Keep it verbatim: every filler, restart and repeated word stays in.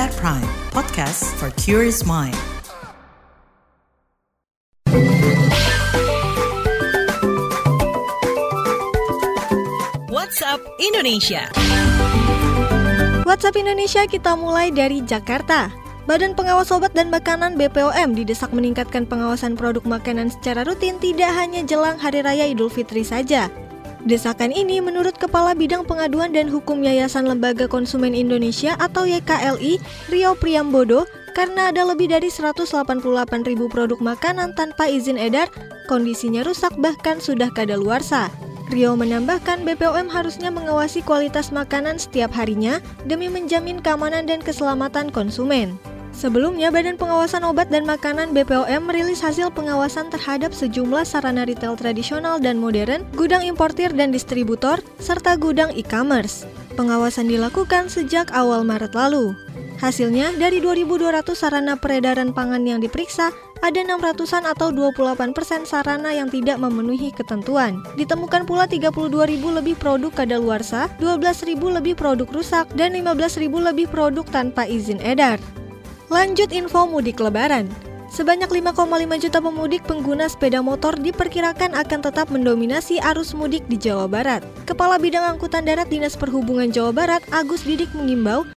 At Prime, podcast for curious mind. What's Up Indonesia. What's Up Indonesia, kita mulai dari Jakarta. Badan Pengawas Obat dan Makanan B P O M didesak meningkatkan pengawasan produk makanan secara rutin tidak hanya jelang Hari Raya Idul Fitri saja. Desakan ini menurut Kepala Bidang Pengaduan dan Hukum Yayasan Lembaga Konsumen Indonesia atau Y K L I, Rio Priambodo, karena ada lebih dari seratus delapan puluh delapan ribu produk makanan tanpa izin edar, kondisinya rusak bahkan sudah kadaluarsa. Rio menambahkan B P O M harusnya mengawasi kualitas makanan setiap harinya demi menjamin keamanan dan keselamatan konsumen. Sebelumnya, Badan Pengawasan Obat dan Makanan B P O M merilis hasil pengawasan terhadap sejumlah sarana retail tradisional dan modern, gudang importir dan distributor, serta gudang e-commerce. Pengawasan dilakukan sejak awal Maret lalu. Hasilnya, dari dua ribu dua ratus sarana peredaran pangan yang diperiksa, ada enam ratusan atau dua puluh delapan persen sarana yang tidak memenuhi ketentuan. Ditemukan pula tiga puluh dua ribu lebih produk kadaluarsa, dua belas ribu lebih produk rusak, dan lima belas ribu lebih produk tanpa izin edar. Lanjut info mudik lebaran. Sebanyak lima koma lima juta pemudik pengguna sepeda motor diperkirakan akan tetap mendominasi arus mudik di Jawa Barat. Kepala Bidang Angkutan Darat Dinas Perhubungan Jawa Barat, Agus Didik mengimbau